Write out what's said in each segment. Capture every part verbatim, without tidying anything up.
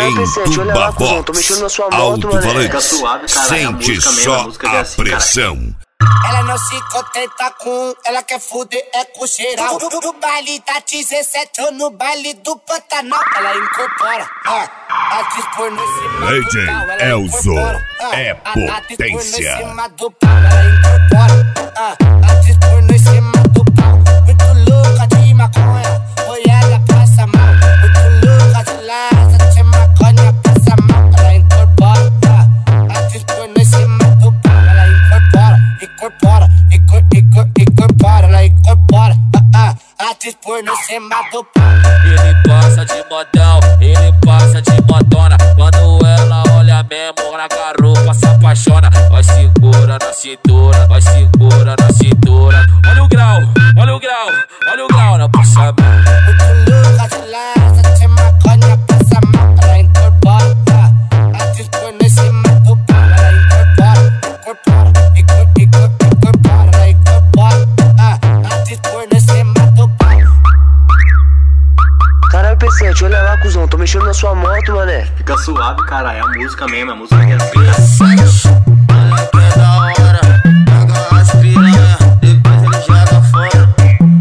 Em Tumba Box, alto-falante, sente só a pressão. Ela não se contenta com, ela quer fuder é com geral. No, no baile da dezessete ou no baile do Pantanal, ela incorpora ah, atriz pornô em cima D J do pau, ela Elzo incorpora, ah, é atriz pornô em potência. cima do pau, ela incorpora ah, atriz pornô em cima do pau. Muito louca de maconha, foi ela passa mal. Muito louca de laça, de maconha passa mal. Ela incorpora ah, atriz pornô em cima do pau, ela incorpora. Incorpora, incor, incor, incorpora, ela incorpora, ah, ah, atriz pornô em cima do pau. Ele passa de modão, ele passa de modona. Quando ela olha mesmo na garupa se apaixona. Vai segura na cintura, vai segura na cintura. Olha o grau, olha o grau, olha o grau na passamento. Muito louca de laça, de maconha passa mal. Ela incorpora, ah, atriz pornô em cima do pau. Ela incorpora, incorpora, incor, incor, incorpora, ela incorpora, ah, atriz pornô em cima do pau. Caralho, P sete, olha lá, cuzão, tô mexendo na sua moto, mané. Fica suave, cara, é a música mesmo, a música que é assim. Ela quer da hora, pega as piranha, depois ele joga fora.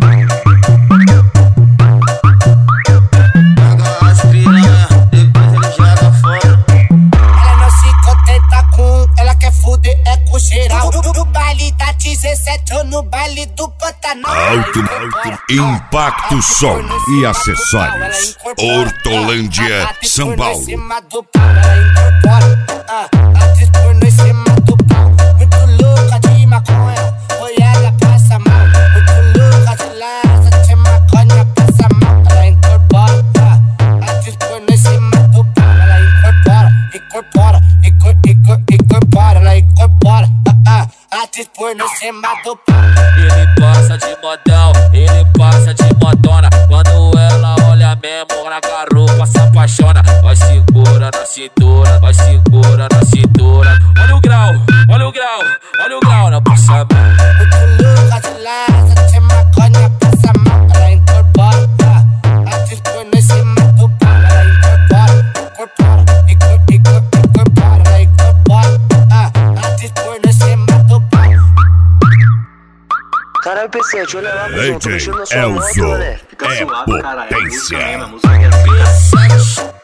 Pega as piranha, depois ele joga fora. Ela não se contenta com, ela quer fuder é com geral. No, no baile da dezessete ou no baile do Pantanal. Alto, alto, impacto som e acessórios. Hortolândia, São Paulo. Ela incorpora, ah, atriz pornô em cima do pau. Muito louca de maconha, foi ela passa mal. Muito louca de laça, de maconha passa mal. Ela incorpora, ah, atriz pornô em cima do pau. Ela incorpora, incorpora, incor, incor, incorpora, ela incorpora, ah, ah, atriz pornô em cima do pau. Ele passa de modão, ele passa de modona. Quando ela olha mesmo na garupa se apaixona. Vai segura na cintura, vai segura na cintura. Olha o grau, olha o grau, olha o grau na passamento. Muito louca de laça, de maconha passa mal. Ela incorpora, ah, atriz pornô em cima do pau. Ela incorpora, incorpora, incor, incor, incorpora, ela incorpora, ah, atriz pornô em cima do pau. Caralho, P sete, olha lá, cuzão, tô D mexendo J na sua moto, Elzo mané. Fica é suave, cara, é a música potência. mesmo, a música que é assim.